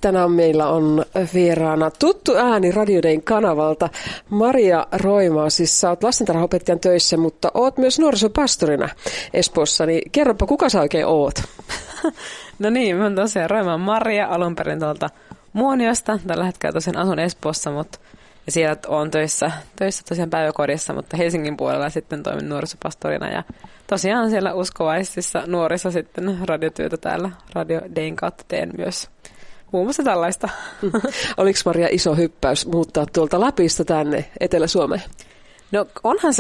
Tänään meillä on vieraana tuttu ääni Radio Dayn kanavalta Maria Roimaa. Siis sä oot lastentarhaopettajan töissä, mutta oot myös nuorisopastorina Espoossa. Niin kerropa, kuka sä oikein oot? No niin, mä oon tosiaan Roimaan Maria, alun perin tuolta Muoniosta. Tällä hetkellä tosiaan asun Espoossa, mutta ja siellä oon töissä tosiaan päiväkodissa, mutta Helsingin puolella sitten toimin nuorisopastorina. Ja tosiaan siellä uskovaisissa nuorissa sitten radiotyötä täällä Radio Dayn kautta teen myös. Muun muassa tällaista. Oliko Maria iso hyppäys muuttaa tuolta Lapista tänne Etelä-Suomeen? No onhan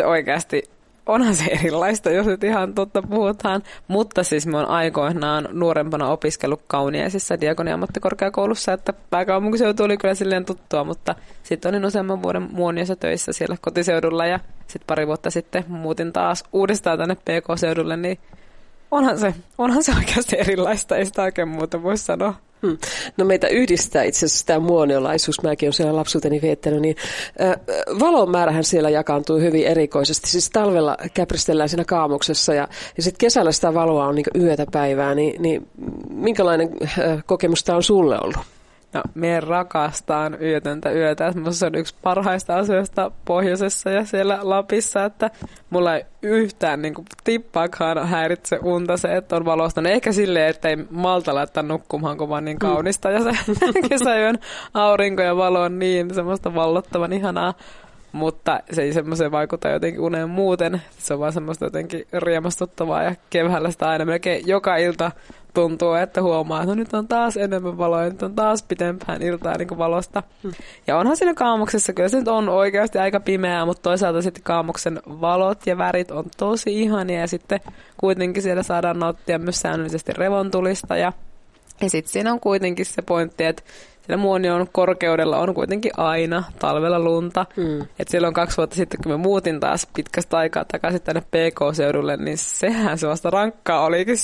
se erilaista, jos nyt ihan totta puhutaan. Mutta siis mä oon aikoinaan nuorempana opiskellut Kauniaisissa Diakonia-ammattikorkeakoulussa, että pääkaupunkiseutu oli kyllä silleen tuttua, mutta sitten olin useamman vuoden Muoniossa töissä siellä kotiseudulla ja sitten pari vuotta sitten muutin taas uudestaan tänne PK-seudulle, niin onhan se oikeasti erilaista, ei sitä oikein muuta voi sanoa. No meitä yhdistää itse asiassa tämä muoniolaisuus, mäkin olen siellä lapsuuteni viettänyt, niin valon määrähän siellä jakaantuu hyvin erikoisesti. Siis talvella käpristellään siinä kaamuksessa ja sitten kesällä sitä valoa on niin yötä päivää, niin minkälainen kokemus tämä on sulle ollut? No, me rakastaan yötöntä yötä. Se on yksi parhaista asioista pohjoisessa ja siellä Lapissa, että mulla ei yhtään niin kuin tippaakaan häiritse unta se, että on valosta. No ehkä silleen, että ei malta laittaa nukkumaan, kun vaan niin kaunista ja se kesäyön aurinko ja valo on niin semmoista vallottavan ihanaa. Mutta se ei semmoiseen vaikuta jotenkin uneen muuten. Se on vaan semmoista jotenkin riemastuttavaa ja keväällä sitä aina melkein joka ilta tuntuu, että huomaa, että no nyt on taas enemmän valoa ja nyt on taas pitempään iltaa niin kuin valosta. Ja onhan siinä kaamuksessa, kyllä se nyt on oikeasti aika pimeää, mutta toisaalta sitten kaamuksen valot ja värit on tosi ihania ja sitten kuitenkin siellä saadaan nauttia myös säännöllisesti revontulista ja sitten siinä on kuitenkin se pointti, että siellä Muonion korkeudella on kuitenkin aina talvella lunta. Et silloin 2 vuotta sitten, kun mä muutin taas pitkästä aikaa takaisin tänne PK-seudulle, niin sehän se vasta rankkaa olikin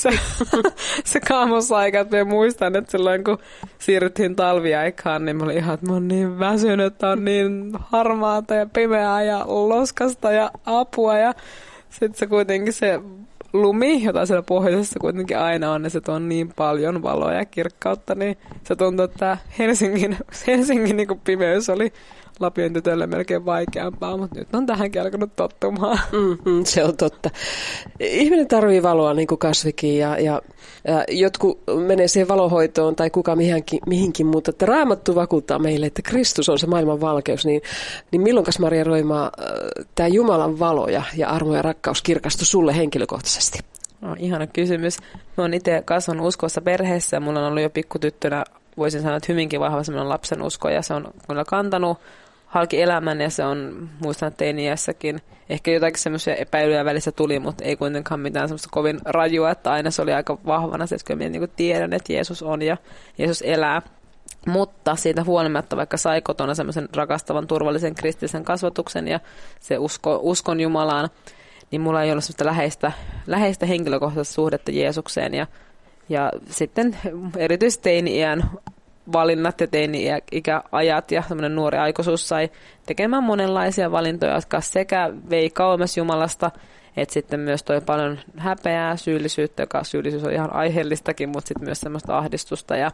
se kaamosaika. Et mä muistan, että silloin kun siirryttiin talviaikaan, niin mä olin ihan, että mä oon niin väsynyt, että on niin harmaata ja pimeää ja loskasta ja apua. Ja sitten se kuitenkin se lumi, jota siellä pohjoisessa kuitenkin aina on, ja se tuo niin paljon valoa ja kirkkautta, niin se tuntuu, että Helsingin niin kuin pimeys oli Lapin tytölle melkein vaikeampaa, mutta nyt on tähänkin alkanut tottumaan. Se on totta. Ihminen tarvii valoa niin kuin kasvikin ja jotkut menee siihen valohoitoon tai kuka mihinkin, mutta että Raamattu vakuuttaa meille, että Kristus on se maailman valkeus, niin milloinkas Maria Roimaa tämä Jumalan valo ja armo ja rakkaus kirkastui sulle henkilökohtaisesti? No, ihana kysymys. Mä oon itse kasvanut uskossa perheessä ja mulla on ollut jo pikkutyttönä, voisin sanoa, että hyvinkin vahva semmoinen lapsen usko ja se on kyllä kantanut halki elämän ja se on, muistan teini-iässäkin, ehkä jotakin semmoisia epäilyjä välissä tuli, mutta ei kuitenkaan mitään semmoista kovin rajua, että aina se oli aika vahvana, se, että minä niin tiedän, että Jeesus on ja Jeesus elää. Mutta siitä huolimatta, vaikka sai kotona semmoisen rakastavan, turvallisen kristillisen kasvatuksen ja se uskon Jumalaan, niin mulla ei ollut semmoista läheistä henkilökohtaista suhdetta Jeesukseen ja sitten erityisesti teini-iän valinnat ja teini-ikäajat ja semmoinen nuori aikuisuus sai tekemään monenlaisia valintoja, jotka sekä vei kauemmas Jumalasta, että sitten myös toi paljon häpeää, syyllisyyttä, joka syyllisyys on ihan aiheellistakin, mutta sitten myös semmoista ahdistusta ja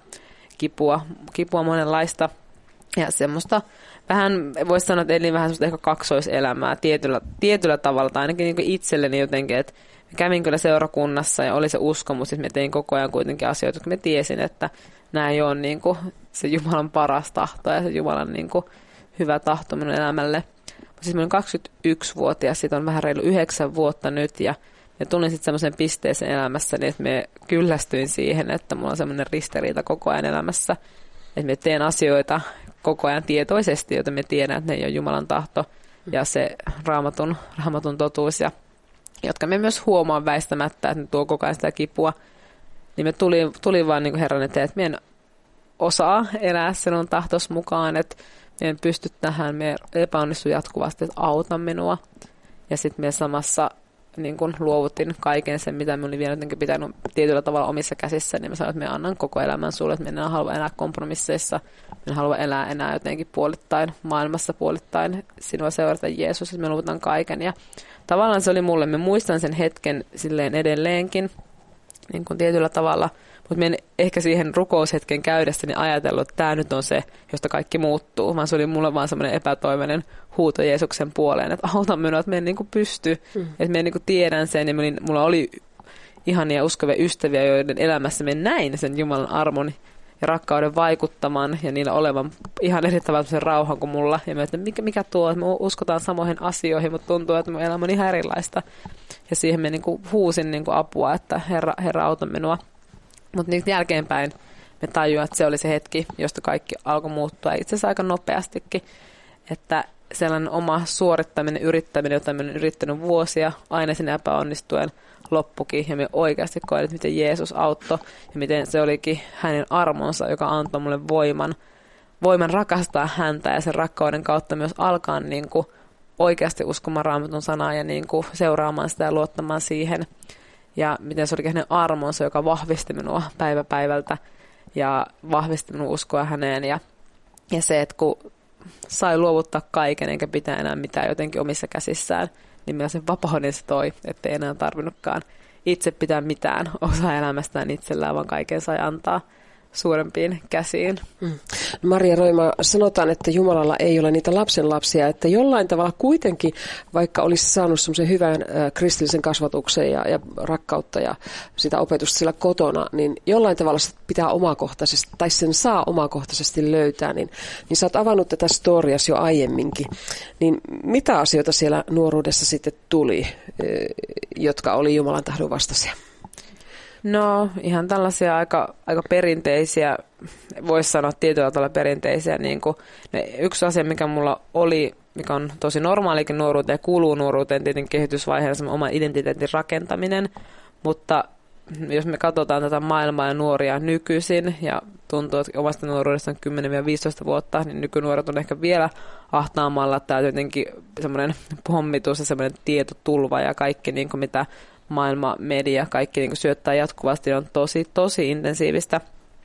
kipua monenlaista. Ja semmoista vähän, voisi sanoa, että elin vähän semmoista ehkä kaksoiselämää tietyllä tavalla, tai ainakin niin kuin itselleni jotenkin, että kävin kyllä seurakunnassa ja oli se uskomus, että mä tein koko ajan kuitenkin asioita, jotka mä tiesin, että nämä ei ole niin kuin se Jumalan paras tahto ja se Jumalan niin kuin hyvä tahto minun elämälle. Siis mä olin 21-vuotias, siitä on vähän reilu 9 vuotta nyt ja tulin sitten semmoiseen pisteeseen elämässäni, että mä kyllästyin siihen, että mulla on semmoinen ristiriita koko ajan elämässä, että mä teen asioita koko ajan tietoisesti, joten mä tiedän, että ne ei ole Jumalan tahto ja se raamatun totuus ja jotka me myös huomaan väistämättä, että ne tuo koko ajan sitä kipua, niin me tuli vaan niin Herran eteen, että me en osaa elää sinun tahtos mukaan, että me en pysty tähän, me epäonnistu jatkuvasti, että auta minua. Ja sitten me samassa niin kun luovutin kaiken sen, mitä me olin vielä jotenkin pitänyt tietyllä tavalla omissa käsissä, niin mä sanoin, että me annan koko elämän sulle, että me en halua elää kompromisseissa, me en halua elää enää jotenkin puolittain, maailmassa puolittain sinua seurata Jeesus, että me luovutan kaiken. Ja tavallaan se oli mulle, mä muistan sen hetken silleen edelleenkin, niin kuin tietyllä tavalla. Mutta minä en ehkä siihen rukoushetken käydessäni ajatellut, että tämä nyt on se, josta kaikki muuttuu, vaan se oli mulle vaan semmoinen epätoivoinen huuto Jeesuksen puoleen, että auta minua, että minä en niin kuin pysty, että minä niin kuin tiedän sen, ja mulla oli ihania uskovia ystäviä, joiden elämässä minä näin sen Jumalan armon ja rakkauden vaikuttamaan ja niillä olevan ihan eri tavalla sen rauhan kuin mulla. Ja mä että mikä tuo, että me uskotaan samoihin asioihin, mutta tuntuu, että mun elämä on ihan erilaista. Ja siihen mä niinku huusin niinku apua, että Herra auta minua. Mutta niitä jälkeenpäin me tajuin, että se oli se hetki, josta kaikki alkoi muuttua itse asiassa aika nopeastikin. Että sellainen oma suorittaminen, yrittäminen, jota mä olen yrittänyt vuosia, aina sen epäonnistuen loppukin. Ja me oikeasti koin, että miten Jeesus auttoi ja miten se olikin hänen armonsa, joka antoi mulle voiman rakastaa häntä ja sen rakkauden kautta myös alkaa niin kuin oikeasti uskomaan Raamatun sanaa ja niin kuin seuraamaan sitä ja luottamaan siihen. Ja miten se olikin hänen armonsa, joka vahvisti minua päivä päivältä ja vahvisti minun uskoa häneen. Ja se, että kun sai luovuttaa kaiken eikä pitää enää mitään jotenkin omissa käsissään, niin myös sen vapauden se toi, ettei enää tarvinnutkaan itse pitää mitään osaa elämästään itsellään, vaan kaiken sai antaa suurempiin käsiin. Maria Roima, sanotaan, että Jumalalla ei ole niitä lapsenlapsia, että jollain tavalla kuitenkin, vaikka olisi saanut semmoisen hyvän kristillisen kasvatuksen ja rakkautta ja sitä opetusta sillä kotona, niin jollain tavalla se pitää omakohtaisesti, tai sen saa omakohtaisesti löytää, niin sä oot avannut tätä storias jo aiemminkin. Niin mitä asioita siellä nuoruudessa sitten tuli, jotka oli Jumalan tahdon vastaisia? No ihan tällaisia aika perinteisiä, voisi sanoa tietyllä tavalla perinteisiä. Niin kuin, yksi asia, mikä mulla oli, mikä on tosi normaalikin nuoruuteen ja kuuluu nuoruuteen tietenkin kehitysvaiheessa, oman identiteetin rakentaminen. Mutta jos me katsotaan tätä maailmaa ja nuoria nykyisin ja tuntuu, että omasta nuoruudesta on 10-15 vuotta, niin nykynuoret on ehkä vielä ahtaamalla. Tämä on jotenkin semmoinen pommitus ja semmoinen tietotulva ja kaikki, niin kuin mitä maailma, media, kaikki niin kuin syöttää jatkuvasti, on tosi intensiivistä.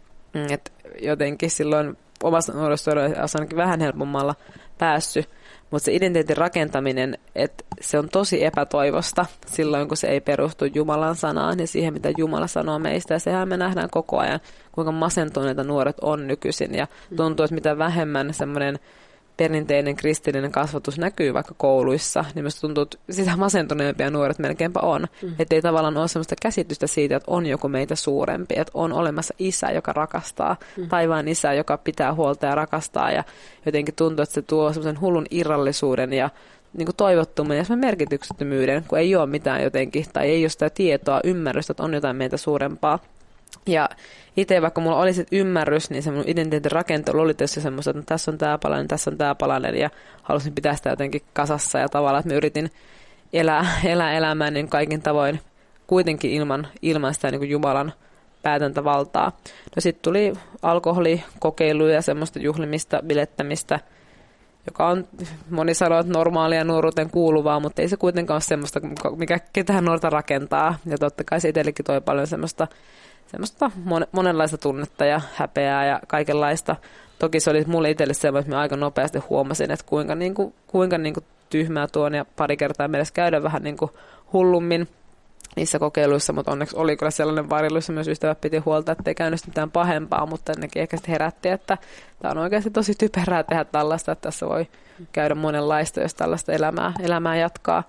Et jotenkin silloin omassa nuoruudessa on ainakin vähän helpommalla päässyt, mutta se identiteetin rakentaminen, että se on tosi epätoivosta silloin, kun se ei perustu Jumalan sanaan ja siihen, mitä Jumala sanoo meistä. Ja sehän me nähdään koko ajan, kuinka masentuneita nuoret on nykyisin. Ja tuntuu, että mitä vähemmän semmoinen perinteinen kristillinen kasvatus näkyy vaikka kouluissa, niin myös tuntuu, että sitä masentuneempia nuoret melkeinpä on. Että ei tavallaan ole sellaista käsitystä siitä, että on joku meitä suurempi, että on olemassa isä, joka rakastaa, taivaan isä, joka pitää huolta ja rakastaa. Ja jotenkin tuntuu, että se tuo semmoisen hullun irrallisuuden ja niin kuin toivottomuuden ja semmoinen merkityksettömyyden, kun ei ole mitään jotenkin, tai ei ole sitä tietoa, ymmärrystä, että on jotain meitä suurempaa. Ja itse vaikka mulla oli sit ymmärrys, niin se mun identiteetin rakentelu oli tietysti semmoista, että tässä on tää palanen, tässä on tää palanen ja halusin pitää sitä jotenkin kasassa ja tavallaan, että mä yritin elää elämää niin kaikin tavoin kuitenkin ilman sitä niin kuin Jumalan päätäntävaltaa. No sitten tuli alkoholikokeiluja ja semmoista juhlimista, bilettämistä, joka on, moni sanoo, että normaalia nuoruuteen kuuluvaa, mutta ei se kuitenkaan ole semmoista, mikä ketään nuorta rakentaa. Ja totta kai se itsellekin toi paljon semmoista monenlaista tunnetta ja häpeää ja kaikenlaista. Toki se oli mulle itselle semmoinen, että mä aika nopeasti huomasin, että kuinka tyhmää tuon ja pari kertaa meidän käydä vähän niin kuin hullummin niissä kokeiluissa, mutta onneksi oli kyllä sellainen varjelu, jossa myös ystävät piti huolta, ettei käynyt mitään pahempaa, mutta nekin ehkä sitten herätti, että tämä on oikeasti tosi typerää tehdä tällaista, että tässä voi käydä monenlaista, jos tällaista elämää jatkaa.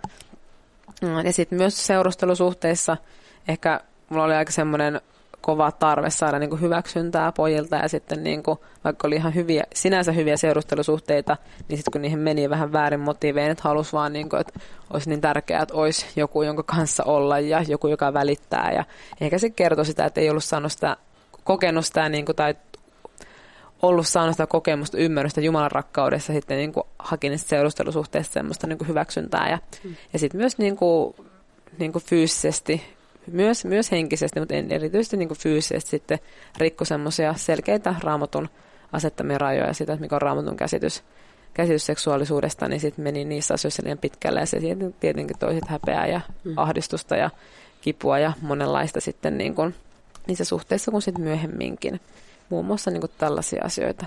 Ja sitten myös seurustelusuhteissa ehkä mulla oli aika semmoinen kova tarve saada niin kuin hyväksyntää pojilta ja sitten niin kuin, vaikka oli ihan sinänsä hyviä seurustelusuhteita, niin sitten kun niihin meni vähän väärin motiivein, että halusi vaan, niin kuin, että olisi niin tärkeää, että olisi joku, jonka kanssa olla ja joku, joka välittää. Ja ehkä se kertoi sitä, että ei ollut saanut sitä, kokenut sitä niin kuin, tai ollut saanut sitä kokemusta, ymmärrystä Jumalan rakkaudessa, sitten niin kuin, haki niistä seurustelusuhteista semmoista niin kuin hyväksyntää. Ja sitten myös niin kuin fyysisesti, myös henkisesti, mutta erityisesti niin kuin fyysisesti sitten rikkoi semmoisia selkeitä Raamatun asettamia rajoja siitä, mikä on Raamatun käsitys seksuaalisuudesta, niin sitten meni niissä asioissa liian pitkälle ja se tietenkin toi sit häpeää ja ahdistusta ja kipua ja monenlaista sitten niin kuin niissä suhteissa kuin sitten myöhemminkin. Muun muassa niin kuin tällaisia asioita.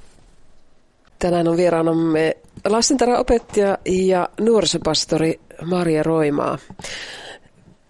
Tänään on vieraanamme lastentarhanopettaja ja nuorisopastori Maria Roimaa.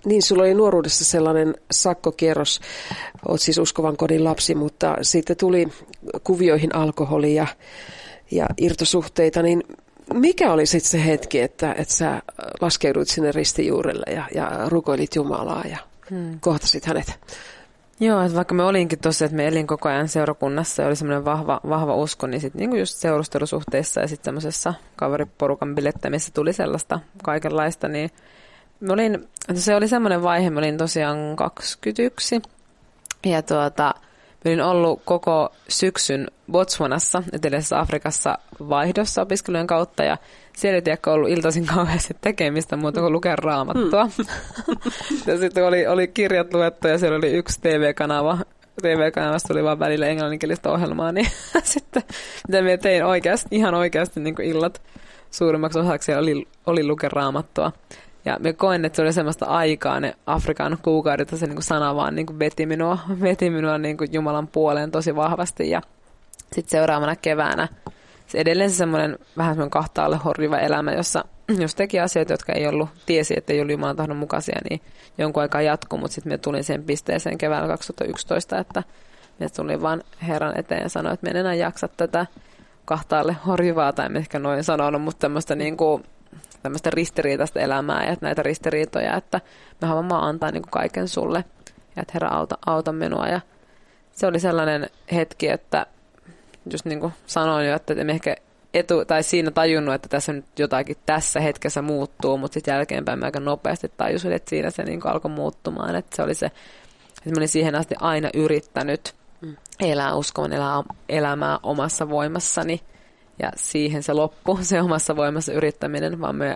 Niin, sulla oli nuoruudessa sellainen sakkokierros, olet siis uskovan kodin lapsi, mutta siitä tuli kuvioihin alkoholia ja irtosuhteita, niin mikä oli sitten se hetki, että sä laskeuduit sinne ristijuurelle ja rukoilit Jumalaa ja kohtasit hänet? Joo, että vaikka me olinkin tosiaan, että me elin koko ajan seurakunnassa ja oli semmoinen vahva usko, niin sitten niin just seurustelusuhteissa ja sitten semmoisessa kaveriporukan bilettämissä tuli sellaista kaikenlaista, niin se oli semmoinen vaihe, mä olin tosiaan 21 ja mä olin ollut koko syksyn Botswanassa, eteläisessä Afrikassa vaihdossa opiskelujen kautta ja siellä ei ollut iltaisin kauheasti tekemistä muuta kuin lukea raamattua. Ja sitten oli kirjat luettu ja siellä oli yksi TV-kanava. TV-kanavasta oli vaan välillä englanninkielistä ohjelmaa, niin sitten mitä minä tein ihan oikeasti niin kuin illat suurimmaksi osaksi oli lukea raamattua. Ja me koen, että se oli semmoista aikaa, ne Afrikan kuukaudet, se niin kuin sana vaan niin kuin veti minua niin kuin Jumalan puoleen tosi vahvasti. Ja sitten seuraavana keväänä se edelleen semmoinen vähän semmoinen kahtaalle horjuva elämä, jossa jos teki asioita, jotka tiesi, että ei ollut Jumalan tahdon mukaisia, niin jonkun aikaa jatkuu, mutta sitten me tulin sen pisteeseen keväällä 2011, että me tulin vaan Herran eteen ja sanoi, että me en enää jaksa tätä kahtaalle horjuvaa, tai en ehkä noin sanonut, mutta tämmöistä niin kuin tämmöistä ristiriitaista elämää ja näitä ristiriitoja, että mä haluan vaan antaa niin kuin kaiken sulle ja että Herra auta minua. Ja se oli sellainen hetki, että just niin kuin sanoin jo, että emme ehkä siinä tajunnut, että tässä nyt jotakin tässä hetkessä muuttuu, mutta sitten jälkeenpäin mä aika nopeasti tajusin, että siinä se niin kuin alkoi muuttumaan. Että se oli se, että mä olin siihen asti aina yrittänyt elää uskovan elämää omassa voimassani. Ja siihen se loppui, se omassa voimassa yrittäminen, vaan mä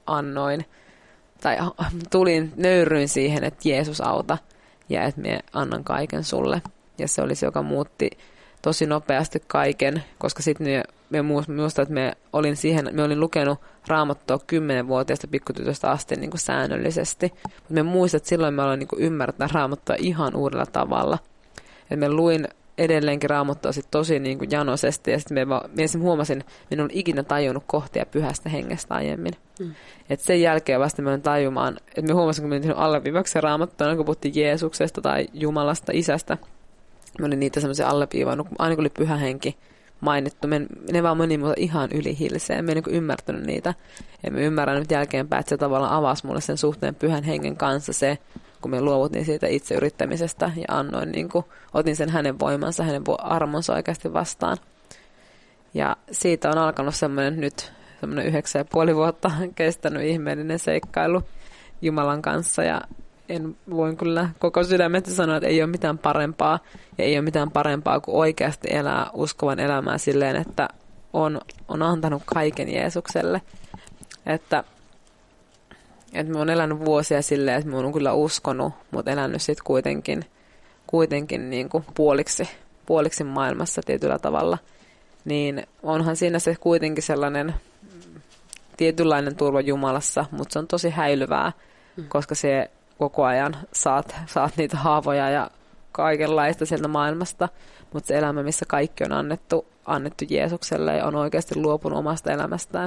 nöyrryin siihen, että Jeesus auta ja että mä annan kaiken sulle. Ja se oli se, joka muutti tosi nopeasti kaiken, koska sitten muistan, että mä olin lukenut Raamattua 10-vuotiaasta pikkutytöstä asti niin kuin säännöllisesti. Mutta mä muistan, että silloin mä aloin niin kuin ymmärtää Raamattua ihan uudella tavalla. Että mä luin edelleenkin Raamattua sit tosi niin kuin janoisesti ja sitten mä huomasin, että en ollut ikinä tajunnut kohtia pyhästä hengestä aiemmin. Et sen jälkeen vasta mä olin tajumaan, että mä huomasin, kun mä olin alleviivaksi Raamattua, kun puhuttiin Jeesuksesta tai Jumalasta, Isästä. Mä olin niitä semmoisia alleviivannut, aina kun oli pyhä henki mainittu. Ne vaan meni mulle ihan yli hilseen. Mä en niin ymmärtänyt niitä. Ja mä ymmärrän nyt jälkeenpäin, että se tavallaan avasi mulle sen suhteen pyhän hengen kanssa se, kun me luovutin siitä itse yrittämisestä ja annoin, niin kuin, otin sen hänen voimansa, hänen armonsa oikeasti vastaan. Ja siitä on alkanut semmoinen 9,5 vuotta kestänyt ihmeellinen seikkailu Jumalan kanssa. Ja en voin kyllä koko sydämestä sanoa, että ei ole mitään parempaa. Ja ei ole mitään parempaa kuin oikeasti elää uskovan elämää silleen, että on antanut kaiken Jeesukselle. Että mä oon elänyt vuosia silleen, että mä oon kyllä uskonut, mutta elänyt sitten kuitenkin niin kuin puoliksi maailmassa tietyllä tavalla. Niin onhan siinä se kuitenkin sellainen tietynlainen turva Jumalassa, mutta se on tosi häilyvää, koska se koko ajan saat niitä haavoja ja kaikenlaista sieltä maailmasta, mutta se elämä, missä kaikki on annettu Jeesukselle ja on oikeasti luopunut omasta elämästään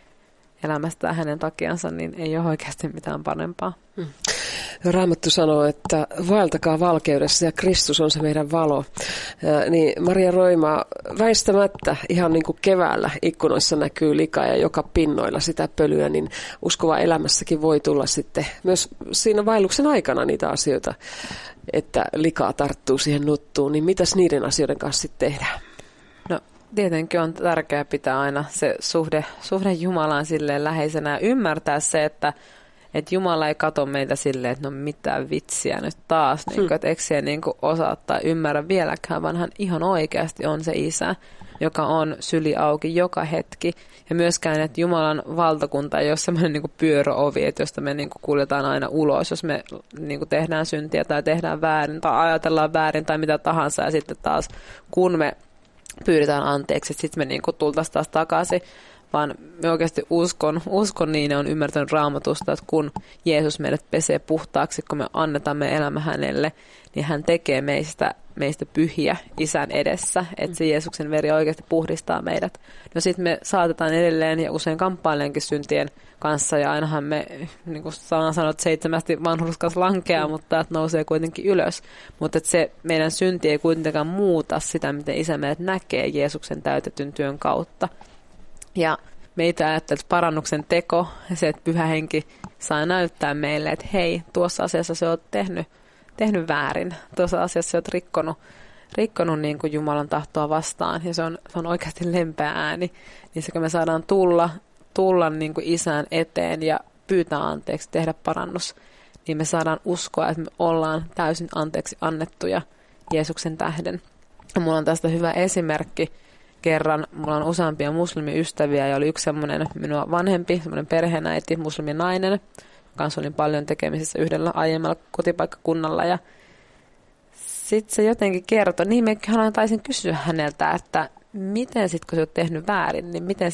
hänen takiansa, niin ei ole oikeasti mitään parempaa. Raamattu sanoo, että vaeltakaa valkeudessa ja Kristus on se meidän valo. Niin Maria Roima, väistämättä ihan niin kuin keväällä ikkunoissa näkyy likaa ja joka pinnoilla sitä pölyä, niin uskova elämässäkin voi tulla sitten myös siinä vaelluksen aikana niitä asioita, että likaa tarttuu siihen nuttuun. Niin mitäs niiden asioiden kanssa sitten tehdään? No tietenkin on tärkeää pitää aina se suhde Jumalaan silleen läheisenä ja ymmärtää se, että Jumala ei kato meitä silleen, että no mitään vitsiä nyt taas, niin kuin, että eikö se niin kuin osaa tai ymmärrä vieläkään, vaan hän ihan oikeasti on se Isä, joka on syli auki joka hetki. Ja myöskään, että Jumalan valtakunta ei ole semmoinen niin kuin pyöröovi, että josta me niin kuin kuljetaan aina ulos, jos me niin kuin tehdään syntiä tai tehdään väärin tai ajatellaan väärin tai mitä tahansa. Ja sitten taas kun me pyydetään anteeksi, että sitten me niin kuin tultaisiin taas takaisin. vaan me oikeasti uskon niin ja on ymmärtänyt Raamatusta, että kun Jeesus meidät pesee puhtaaksi, kun me annetaan meidän elämä hänelle, niin hän tekee meistä pyhiä isän edessä, että se Jeesuksen veri oikeasti puhdistaa meidät. No sitten me saatetaan edelleen ja usein kamppailenkin syntien kanssa ja ainahan me, niin kuin sanoo, että 7 vanhurskas lankeaa, mutta että nousee kuitenkin ylös. Mutta että se meidän synti ei kuitenkaan muuta sitä, miten isä meidät näkee Jeesuksen täytetyn työn kautta. Ja meitä ajattelee, että parannuksen teko ja se, että Pyhä Henki saa näyttää meille, että hei, tuossa asiassa sä oot tehnyt väärin. Tuossa asiassa sä oot rikkonut niin kuin Jumalan tahtoa vastaan ja se on oikeasti lempeä ääni. Niin se, kun me saadaan tulla niin kuin isän eteen ja pyytää anteeksi, tehdä parannus, niin me saadaan uskoa, että me ollaan täysin anteeksi annettuja Jeesuksen tähden. Ja mulla on tästä hyvä esimerkki. Kerran mulla on useampia muslimiystäviä ja oli yksi semmoinen minua vanhempi, semmoinen perheenäiti, musliminainen. Kanssa olin paljon tekemisissä yhdellä aiemmalla kotipaikkakunnalla ja sitten se jotenkin kertoi, niin mehän taisin kysyä häneltä, että miten sitten kun sä oot tehnyt väärin, niin miten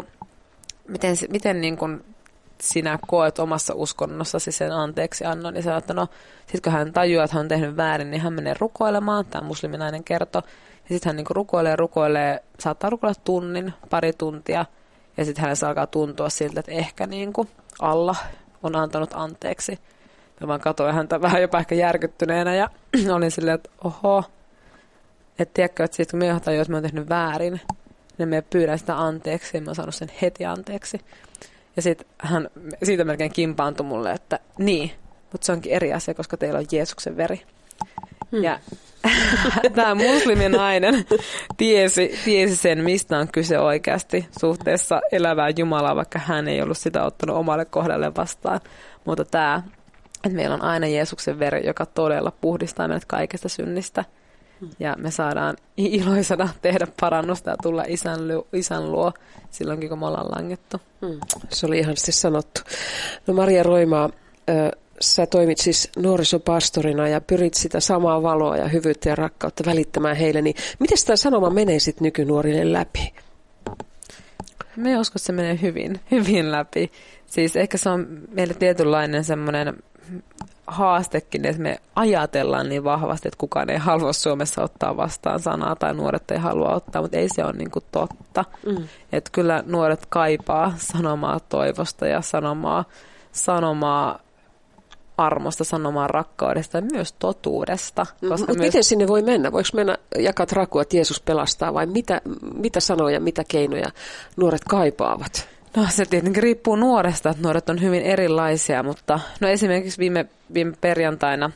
sinä koet omassa uskonnossasi sen anteeksi annon. Ja sanoi, että no, sitten kun hän tajuaa, että hän on tehnyt väärin, niin hän menee rukoilemaan, tämä musliminainen kertoi. Ja sitten hän niin rukoilee, saattaa rukoilla tunnin, pari tuntia. Ja sitten hänessä alkaa tuntua siltä, että ehkä niin kuin Allah on antanut anteeksi. Mä vaan katsoin häntä vähän jopa ehkä järkyttyneenä ja olin silleen, että oho. Että tiedätkö, että siitä kun minä tajuan, että mä oon tehnyt väärin, niin me pyydän sitä anteeksi ja mä oon saanut sen heti anteeksi. Ja sitten hän siitä melkein kimpaantui mulle, että niin, mutta se onkin eri asia, koska teillä on Jeesuksen veri. Ja tämä musliminainen tiesi sen, mistä on kyse oikeasti suhteessa elävää Jumalaa, vaikka hän ei ollut sitä ottanut omalle kohdalle vastaan. Mutta tämä, että meillä on aina Jeesuksen veri, joka todella puhdistaa meidät kaikesta synnistä. Ja me saadaan iloisena tehdä parannusta ja tulla isän luo silloinkin, kun me ollaan langettu. Se oli ihan siis sanottu. No Maria Roimaa, sä toimit siis nuorisopastorina ja pyrit sitä samaa valoa ja hyvyyttä ja rakkautta välittämään heille. Niin miten tämä sanoma menee sitten nykynuorille läpi? Me uskon, että se menee hyvin läpi. Siis ehkä se on meille tietynlainen semmoinen haastekin, että me ajatellaan niin vahvasti, että kukaan ei halua Suomessa ottaa vastaan sanaa tai nuoret ei halua ottaa, mutta ei se ole niin kuin totta. Että kyllä nuoret kaipaa sanomaa toivosta ja sanomaa armosta, sanomaa rakkaudesta ja myös totuudesta. Mutta miten sinne voi mennä? Voiko mennä jakaa rakua, että Jeesus pelastaa vai mitä sanoja, mitä keinoja nuoret kaipaavat? No se tietenkin riippuu nuoresta, että nuoret on hyvin erilaisia, mutta no esimerkiksi viime perjantaina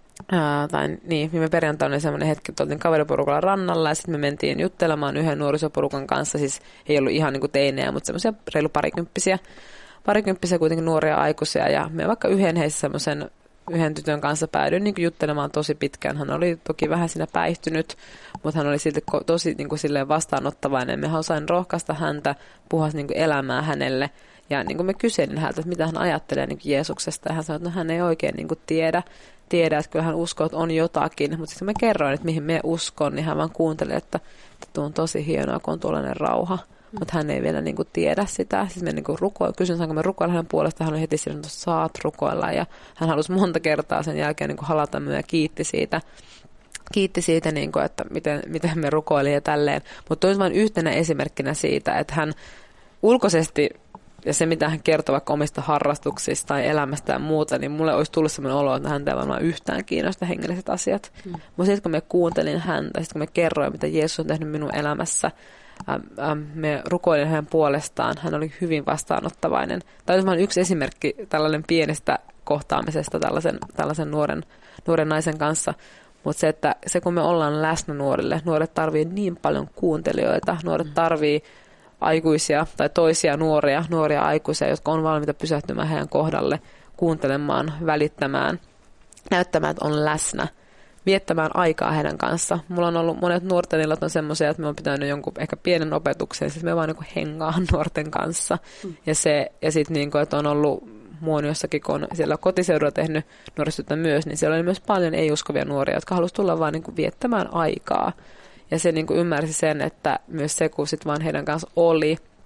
oli sellainen hetki, että oltiin kaveriporukalla rannalla ja sitten me mentiin juttelemaan yhden nuorisoporukan kanssa, siis ei ollut ihan niin kuin teinejä, mutta semmoisia reilu parikymppisiä kuitenkin nuoria aikuisia ja me vaikka yhden tytön kanssa päädyin niin kuin juttelemaan tosi pitkään. Hän oli toki vähän siinä päihtynyt, mutta hän oli silti tosi niin kuin silleen vastaanottavainen. Me osain rohkaista häntä, puhua niin kuin elämää hänelle. Ja niin kuin me kyselin häneltä, että mitä hän ajattelee niin kuin Jeesuksesta. Ja hän sanoi, että no, hän ei oikein niin kuin tiedä, että kyllä hän uskoo, että on jotakin. Mutta sitten me kerroin, että mihin me uskon, niin hän vaan kuunteli, että tuo on tosi hienoa, kun on tuollainen rauha. Mutta hän ei vielä niinku tiedä sitä. Siis me niinku kysyin, saanko me rukoilla hänen puolestaan. Hän oli heti silloin, että saat rukoilla. Ja hän halusi monta kertaa sen jälkeen niinku halata minua ja kiitti siitä niinku, että miten me rukoili ja tälleen. Mutta toisi vain yhtenä esimerkkinä siitä, että hän ulkoisesti, ja se mitä hän kertoo vaikka omista harrastuksista tai elämästä ja muuta, niin mulle olisi tullut sellainen olo, että häntä ei varmaan yhtään kiinnosta hengelliset asiat. Mutta sitten kun me kuuntelin häntä, sitten kun me kerroin, mitä Jeesus on tehnyt minun elämässä, me rukoilin hänen puolestaan. Hän oli hyvin vastaanottavainen. Tämä on vain yksi esimerkki tällainen pienestä kohtaamisesta tällaisen nuoren naisen kanssa. Mutta se, kun me ollaan läsnä nuorille, nuoret tarvii niin paljon kuuntelijoita. Nuoret tarvii aikuisia tai toisia nuoria aikuisia, jotka on valmiita pysähtymään heidän kohdalle, kuuntelemaan, välittämään, näyttämään, että on läsnä. Viettämään aikaa heidän kanssa. Mulla on ollut monet nuorten illat on semmoisia, että me on pitänyt jonkun ehkä pienen opetuksen, siis me vaan niin hengaan nuorten kanssa. Ja sitten niin että on ollut Muonioissakin, kun on siellä kotiseudulla tehnyt nuorisotyötä myös, niin siellä oli myös paljon ei-uskovia nuoria, jotka halusivat tulla vaan niin viettämään aikaa. Ja se niin ymmärsi sen, että myös se, kun sitten vaan heidän kanssa oli,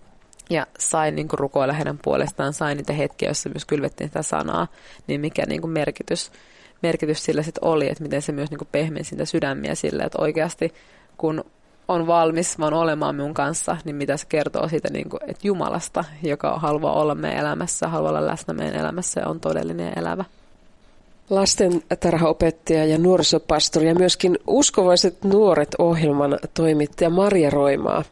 ja sain niin kuin rukoilla heidän puolestaan, sain niitä hetkiä, joissa myös kylvettiin sitä sanaa, niin mikä niin kuin merkitys sillä sitten oli, että miten se myös niin kuin pehmensi niitä sydämiä sillä, että oikeasti kun on valmis vaan olemaan minun kanssa, niin mitä se kertoo siitä, niin kuin, että Jumalasta, joka haluaa olla meidän elämässä, haluaa olla läsnä meidän elämässä ja on todellinen ja elävä. Lastentarhaopettaja ja nuorisopastori ja myöskin Uskovaiset nuoret -ohjelman toimittaja Maria Roimaa.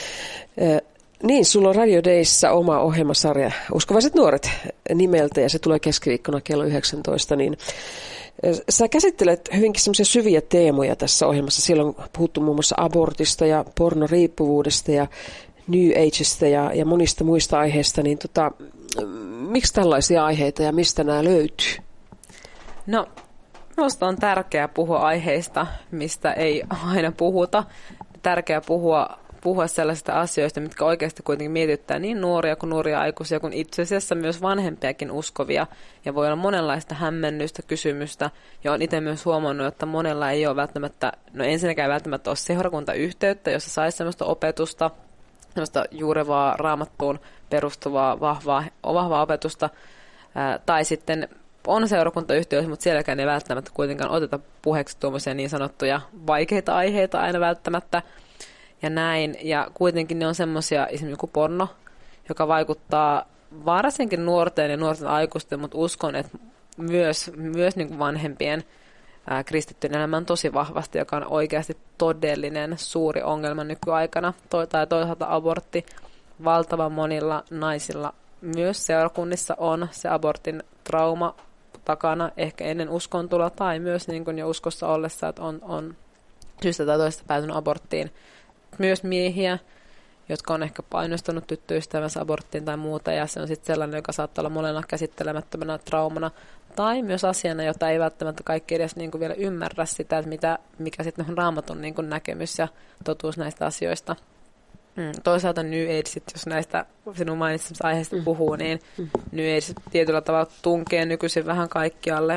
Niin, sulla on Radio Dayssä oma ohjelmasarja Uskovaiset nuoret nimeltä ja se tulee keskiviikkona kello 19. Niin sä käsittelet hyvinkin semmoisia syviä teemoja tässä ohjelmassa. Siellä on puhuttu muun muassa abortista ja pornoriippuvuudesta ja New Agesta ja monista muista aiheista. Niin miksi tällaisia aiheita ja mistä nämä löytyy? No, minusta on tärkeää puhua aiheista, mistä ei aina puhuta. Tärkeää puhua sellaisista asioista, mitkä oikeasti kuitenkin mietittää niin nuoria kuin nuoria aikuisia, kuin itse asiassa myös vanhempiakin uskovia. Ja voi olla monenlaista hämmennystä, kysymystä. Ja olen itse myös huomannut, että monella ei ole välttämättä, ensinnäkään välttämättä ole seurakuntayhteyttä, jossa saisi sellaista opetusta, sellaista juurevaa raamattuun perustuvaa vahvaa opetusta, tai sitten on seurakuntayhteys, mutta sielläkään ei välttämättä kuitenkaan oteta puheeksi tuommoisia niin sanottuja vaikeita aiheita aina välttämättä. Ja näin. Ja kuitenkin ne on semmoisia, esimerkiksi joku porno, joka vaikuttaa varsinkin nuorten ja nuorten aikuisten, mutta uskon, että myös niin kuin vanhempien kristittyjen elämään tosi vahvasti, joka on oikeasti todellinen suuri ongelma nykyaikana. Tai toisaalta abortti. Valtavan monilla naisilla myös seurakunnissa on se abortin trauma takana, ehkä ennen uskontuloa tai myös niin kuin jo uskossa ollessa, että on syystä tai toisesta päätynyt aborttiin. Myös miehiä, jotka on ehkä painostanut tyttöystävänsä aborttiin tai muuta, ja se on sitten sellainen, joka saattaa olla monella käsittelemättömänä traumana, tai myös asiana, jota ei välttämättä kaikki edes niin kuin vielä ymmärrä sitä, että mikä sitten on raamatun niin kuin näkemys ja totuus näistä asioista. Toisaalta New Age, jos näistä sinun mainitsemista aiheista puhuu, niin New Age tietyllä tavalla tunkee nykyisin vähän kaikkialle.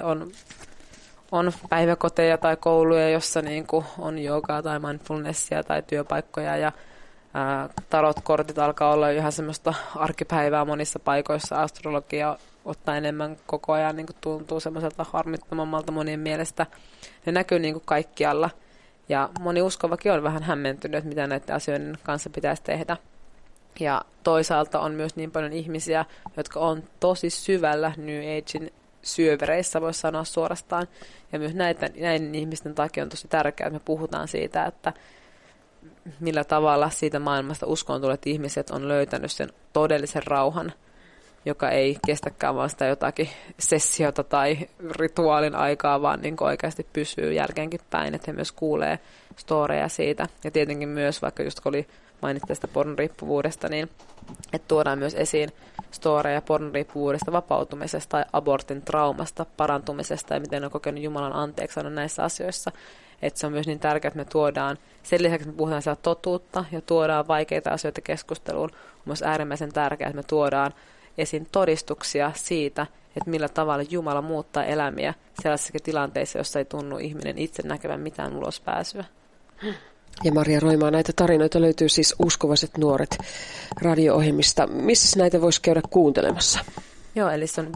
On päiväkoteja tai kouluja, jossa niin kuin on joogaa tai mindfulnessia tai työpaikkoja ja tarotkortit alkaa olla ihan semmoista arkipäivää monissa paikoissa. Astrologia ottaa enemmän koko ajan, niin kuin tuntuu semmoiselta harmittomammalta monien mielestä. Ne näkyy niin kuin kaikkialla ja moni uskovakin on vähän hämmentynyt, että mitä näiden asioiden kanssa pitäisi tehdä. Ja toisaalta on myös niin paljon ihmisiä, jotka on tosi syvällä New Agein syövereissä, voisi sanoa suorastaan. Ja myös näiden ihmisten takia on tosi tärkeää, että me puhutaan siitä, että millä tavalla siitä maailmasta uskoon tulleet ihmiset on löytänyt sen todellisen rauhan, joka ei kestäkään vaan sitä jotakin sessiota tai rituaalin aikaa, vaan niin oikeasti pysyy jälkeenkin päin, että he myös kuulee storeja siitä. Ja tietenkin myös, vaikka just kun oli mainittu tästä pornoriippuvuudesta, niin että tuodaan myös esiin storeja pornoriippuvuudesta vapautumisesta tai abortin traumasta parantumisesta ja miten on kokenut Jumalan anteeksi näissä asioissa. Että se on myös niin tärkeää, että me tuodaan, sen lisäksi että me puhutaan siellä totuutta ja tuodaan vaikeita asioita keskusteluun, on myös äärimmäisen tärkeää, että me tuodaan esiin todistuksia siitä, että millä tavalla Jumala muuttaa elämiä sellaisissa tilanteissa, jossa ei tunnu ihminen itse näkevän mitään ulospääsyä. Ja Maria Roimaa, näitä tarinoita löytyy siis Uskovaiset nuoret radio-ohjelmista. Missä näitä voisi käydä kuuntelemassa? Joo, eli se on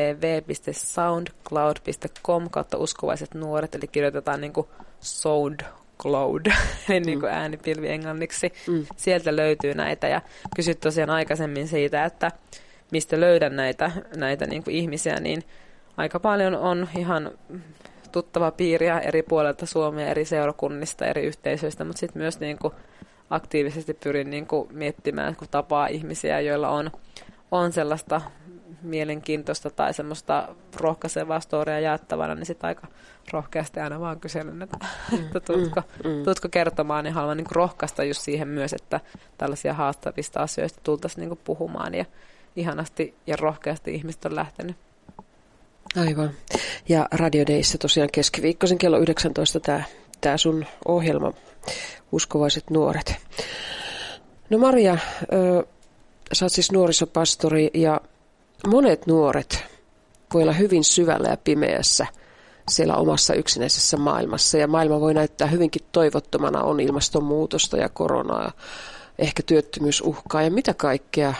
www.soundcloud.com/uskovaiset nuoret, eli kirjoitetaan niin kuin SoundCloud, eli niin kuin äänipilvi englanniksi. Sieltä löytyy näitä, ja kysyt tosiaan aikaisemmin siitä, että mistä löydän näitä niin kuin ihmisiä, niin aika paljon on ihan tuttava piiriä eri puolilta Suomea, eri seurakunnista, eri yhteisöistä, mutta sitten myös niin kuin aktiivisesti pyrin niin kuin miettimään, kun tapaa ihmisiä, joilla on sellaista mielenkiintoista tai semmoista rohkaisevaa storia jaettavana, niin sitten aika rohkeasti aina vaan kyselen, että tuutko kertomaan, niin haluan niin kuin rohkaista just siihen myös, että tällaisia haastavista asioista tultaisiin niin kuin puhumaan, ja ihanasti ja rohkeasti ihmiset on lähtenyt. Aivan. Ja Radio Dayssä tosiaan keskiviikkoisen kello 19 tämä sun ohjelma, Uskovaiset nuoret. No Maria, sä oot siis nuorisopastori ja monet nuoret voi olla hyvin syvällä ja pimeässä siellä omassa yksinäisessä maailmassa. Ja maailma voi näyttää hyvinkin toivottomana, on ilmastonmuutosta ja koronaa ehkä työttömyys uhkaa ja mitä kaikkea,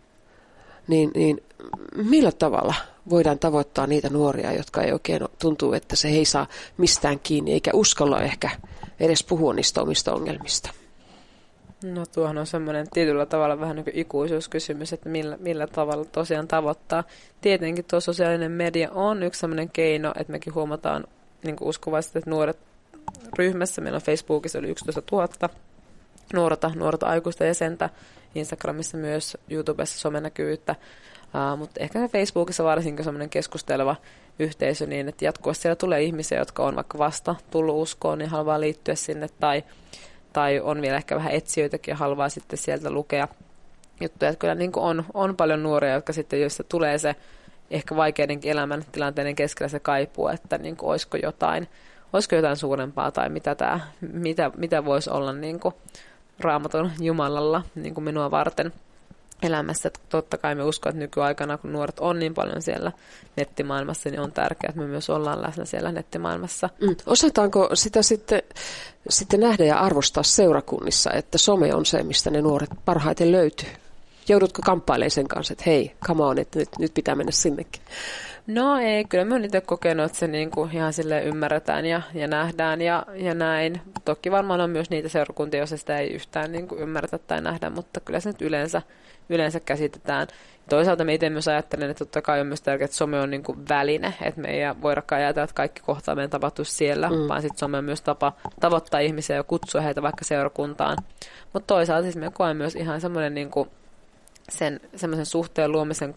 niin millä tavalla voidaan tavoittaa niitä nuoria, jotka ei oikein tuntuu, että se ei saa mistään kiinni, eikä uskalla ehkä edes puhua niistä omista ongelmista? No tuohan on semmoinen tietyllä tavalla vähän niin kuin ikuisuuskysymys, että millä tavalla tosiaan tavoittaa. Tietenkin tuo sosiaalinen media on yksi semmoinen keino, että mekin huomataan niin kuin uskovaisesti, että nuoret ryhmässä, meillä on Facebookissa yli 11 000 nuorta aikuista jäsentä, Instagramissa myös, YouTubessa somenäkyvyyttä, mutta ehkä Facebookissa varsinkin semmoinen keskusteleva yhteisö niin, että jatkuvasti siellä tulee ihmisiä, jotka on vaikka vasta tullut uskoon, niin haluaa liittyä sinne, tai on vielä ehkä vähän etsijöitäkin ja haluaa sitten sieltä lukea juttuja. Että kyllä niin kuin on paljon nuoria, jotka sitten, joissa tulee se ehkä vaikeidenkin elämäntilanteiden keskellä se kaipuu, että niin kuin olisiko jotain suurempaa tai mitä voisi olla niin kuin Raamatun Jumalalla niin kuin minua varten elämässä. Että totta kai me uskon, että nykyaikana, kun nuoret on niin paljon siellä nettimaailmassa, niin on tärkeää, että me myös ollaan läsnä siellä nettimaailmassa. Osataanko sitä sitten nähdä ja arvostaa seurakunnissa, että some on se, mistä ne nuoret parhaiten löytyy? Joudutko kamppailemaan sen kanssa, että hei, come on, että nyt pitää mennä sinnekin? No ei, kyllä mä oon itse kokenut, että se niinku ihan silleen ymmärretään ja nähdään ja näin. Toki varmaan on myös niitä seurakuntia, joissa sitä ei yhtään niinku ymmärretä tai nähdä, mutta kyllä se nyt yleensä käsitetään. Toisaalta me itse myös ajattelen, että totta kai on myös tärkeää, että some on niinku väline, että me ei voidakaan ajatella, että kaikki kohtaaminen tapahtuu siellä, vaan sitten some on myös tapa tavoittaa ihmisiä ja kutsua heitä vaikka seurakuntaan. Mutta toisaalta siis me koen myös ihan semmoinen niinku semmoisen suhteen luomisen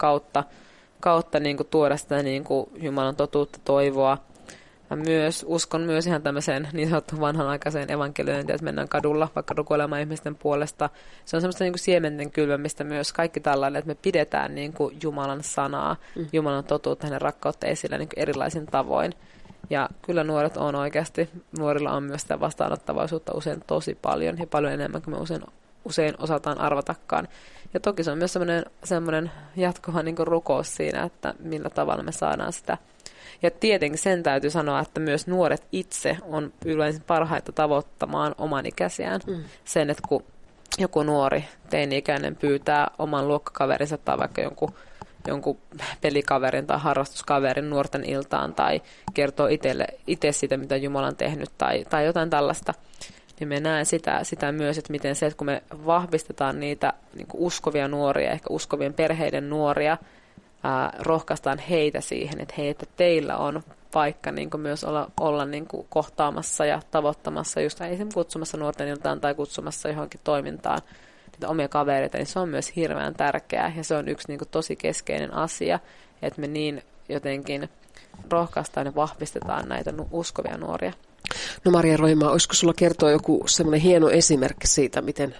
kautta niin kuin tuoda sitä niin kuin Jumalan totuutta, toivoa. Mä uskon myös ihan tämmöiseen niin sanottuun vanhanaikaiseen evankeliointiin, että mennään kadulla vaikka rukoilemaan ihmisten puolesta. Se on semmoista niin kuin siementen kylvämistä myös kaikki tällainen, että me pidetään niin kuin Jumalan sanaa, Jumalan totuutta, hänen rakkautta esillä niin kuin erilaisin tavoin. Ja kyllä nuoret on oikeasti, nuorilla on myös sitä vastaanottavaisuutta usein tosi paljon ja paljon enemmän kuin me usein osataan arvatakaan. Ja toki se on myös semmoinen jatkuva niin kuin rukous siinä, että millä tavalla me saadaan sitä. Ja tietenkin sen täytyy sanoa, että myös nuoret itse on yleensä parhaita tavoittamaan oman ikäisiään. Sen, että kun joku nuori teini-ikäinen pyytää oman luokkakaverinsa tai vaikka jonkun pelikaverin tai harrastuskaverin nuorten iltaan tai kertoo itse siitä, mitä Jumala on tehnyt tai jotain tällaista, niin me näen sitä myös, että miten se, että kun me vahvistetaan niitä niin kuin uskovia nuoria, ehkä uskovien perheiden nuoria, rohkaistaan heitä siihen, että hei, että teillä on paikka niin kuin myös olla niin kuin kohtaamassa ja tavoittamassa, just esimerkiksi kutsumassa nuorten iltaan tai kutsumassa johonkin toimintaan niitä omia kavereita, niin se on myös hirveän tärkeää ja se on yksi niin kuin tosi keskeinen asia, että me niin jotenkin rohkaistaan ja vahvistetaan näitä uskovia nuoria. No Maria Roimaa, olisiko sulla kertoa joku semmoinen hieno esimerkki siitä,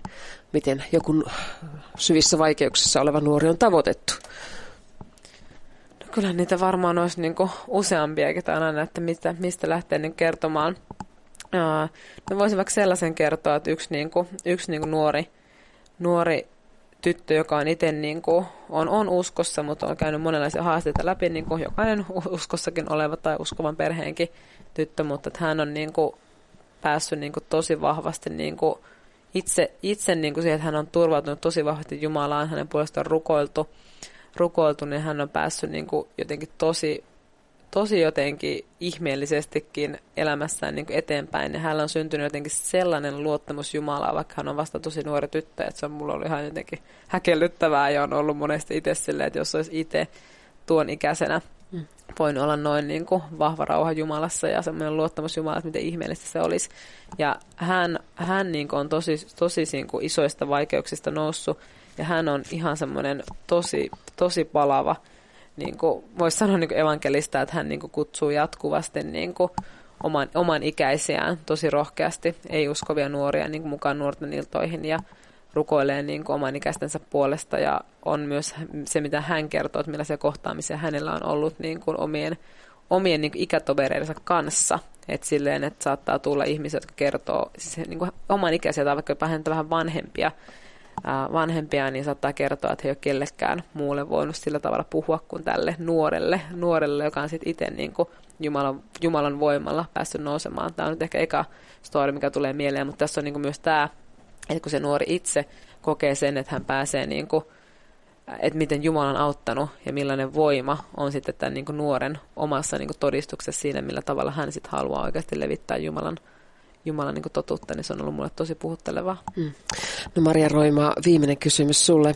miten joku syvissä vaikeuksissa oleva nuori on tavoitettu? No kyllä niitä varmaan olisi niinku useampiakin aina, että mistä lähtee niin kertomaan. No voisin vaikka sellaisen kertoa, että yksi nuori tyttö, joka on itse on uskossa, mutta on käynyt monenlaisia haasteita läpi, niin kuin jokainen uskossakin oleva tai uskovan perheenkin tyttö, mutta että hän on päässyt tosi vahvasti itse siihen, että hän on turvautunut tosi vahvasti Jumalaan, hänen puolestaan rukoiltu, niin hän on päässyt jotenkin tosi jotenkin ihmeellisestikin elämässään eteenpäin. Ja hänellä on syntynyt jotenkin sellainen luottamus Jumalaa, vaikka hän on vasta tosi nuori tyttö, että se on mulla ollut ihan jotenkin häkellyttävää ja on ollut monesti itse silleen, että jos olisi itse tuon ikäisenä voinut olla noin vahva rauha Jumalassa ja semmoinen luottamus Jumalassa, miten ihmeellistä se olisi. Ja hän on tosi isoista vaikeuksista noussut ja hän on ihan semmoinen tosi palava, voisi sanoa evankelista, että hän kutsuu jatkuvasti oman ikäisiään tosi rohkeasti, ei uskovia nuoria mukaan nuorten iltoihin ja rukoilee oman ikäistensä puolesta ja on myös se, mitä hän kertoo, että millaisia kohtaamisia hänellä on ollut omien ikätovereidensa kanssa. Että silleen, että saattaa tulla ihmisiä, jotka kertoo siis oman ikäisiä tai vaikka häntä vähän vanhempia, niin saattaa kertoa, että he ei ole kellekään muulle voinut sillä tavalla puhua kuin tälle nuorelle, joka on sitten itse Jumalan voimalla päässyt nousemaan. Tämä on nyt ehkä eka story, mikä tulee mieleen, mutta tässä on myös tämä että kun se nuori itse kokee sen, että hän pääsee niin kuin, että miten Jumala on auttanut ja millainen voima on sitten tämän niin kuin nuoren omassa niin kuin todistuksessa siinä, millä tavalla hän sitten haluaa oikeasti levittää Jumalan niin kuin totuutta, niin se on ollut mulle tosi puhuttelevaa. No Maria Roima, viimeinen kysymys sulle.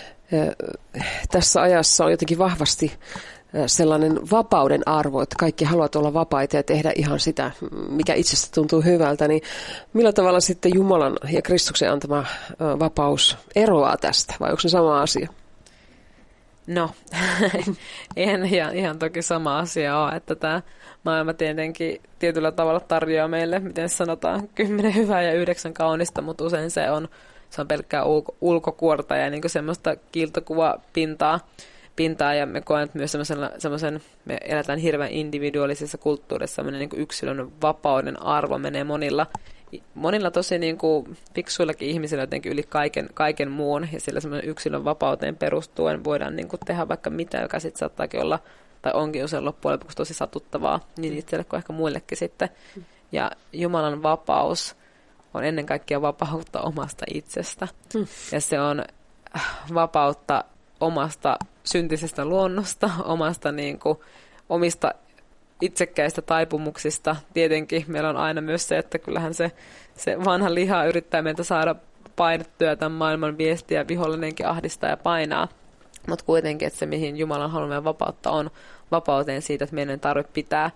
Tässä ajassa on jotenkin vahvasti sellainen vapauden arvo, että kaikki haluavat olla vapaita ja tehdä ihan sitä, mikä itsestä tuntuu hyvältä, niin millä tavalla sitten Jumalan ja Kristuksen antama vapaus eroaa tästä, vai onko se sama asia? No, eihän ihan toki sama asia ole, että tämä maailma tietenkin tietyllä tavalla tarjoaa meille, miten sanotaan, 10 hyvää ja 9 kaunista, mutta usein se on pelkkää ulkokuorta ja niin semmoista kiiltokuvapintaa ja me koen myös semmoisen, me eletään hirveän individuaalisessa kulttuurissa, semmoinen niin yksilön vapauden arvo menee monilla tosi niin kuin fiksuillakin ihmisillä jotenkin yli kaiken muun, ja sillä semmoinen yksilön vapauteen perustuen voidaan niin kuin tehdä vaikka mitä, joka sitten saattaakin olla, tai onkin usein loppujen lopuksi tosi satuttavaa, niin itselle kuin ehkä muillekin sitten. Ja Jumalan vapaus on ennen kaikkea vapautta omasta itsestä, ja se on vapautta omasta syntisestä luonnosta, omasta niin kuin, omista itsekkäistä taipumuksista. Tietenkin meillä on aina myös se, että kyllähän se vanha liha yrittää meiltä saada painettua tämän maailman viestiä, vihollinenkin ahdistaa ja painaa. Mutta kuitenkin, että se mihin Jumalan haluamme vapautta on vapauteen siitä, että meidän ei tarvitse pitää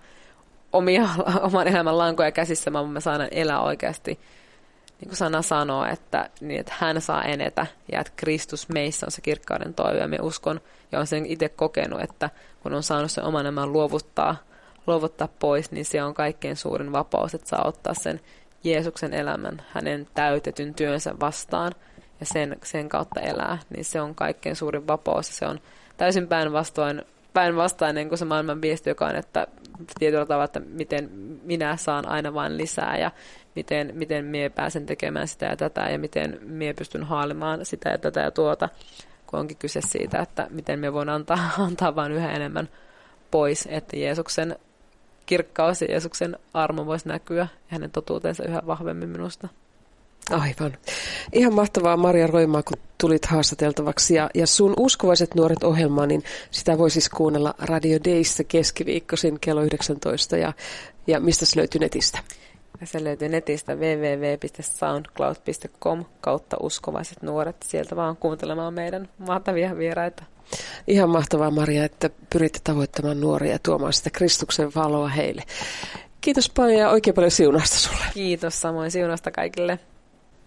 oman elämän lankoja käsissä, vaan me saadaan elää oikeasti, niin kuin sana sanoo, että hän saa enetä ja että Kristus meissä on se kirkkauden toivo. Ja me uskon ja olen sen itse kokenut, että kun on saanut sen oman elämän luovuttaa pois, niin se on kaikkein suurin vapaus, että saa ottaa sen Jeesuksen elämän, hänen täytetyn työnsä vastaan ja sen kautta elää, niin se on kaikkein suurin vapaus ja se on täysin päinvastainen kuin se maailman viesti, joka on, että tietyllä tavalla, että miten minä saan aina vain lisää ja miten minä pääsen tekemään sitä ja tätä ja miten minä pystyn haalimaan sitä ja tätä ja tuota, kun onkin kyse siitä, että miten minä voin antaa vain yhä enemmän pois, että Jeesuksen kirkkaus ja Jeesuksen armo voisi näkyä ja hänen totuutensa yhä vahvemmin minusta. Aivan. Ihan mahtavaa, Maria Roimaa, kun tulit haastateltavaksi. Ja sun Uskovaiset nuoret -ohjelmaa, niin sitä voi siis kuunnella Radio Dayssä keskiviikkoisin kello 19. Ja mistä se löytyy netistä? Ja se löytyy netistä www.soundcloud.com/uskovaiset nuoret. Sieltä vaan kuuntelemaan meidän mahtavia vieraita. Ihan mahtavaa, Maria, että pyritte tavoittamaan nuoria ja tuomaan sitä Kristuksen valoa heille. Kiitos paljon ja oikein paljon siunausta sulle. Kiitos, samoin siunausta kaikille.